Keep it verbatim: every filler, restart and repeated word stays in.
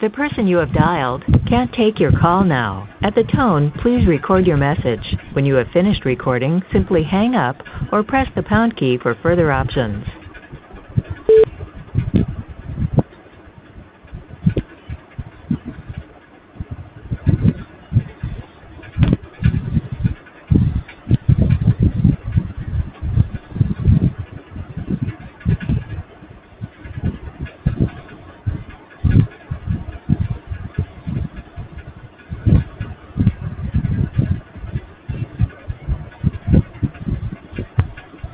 The person you have dialed can't take your call now. At the tone, please record your message. When you have finished recording, simply hang up or press the pound key for further options.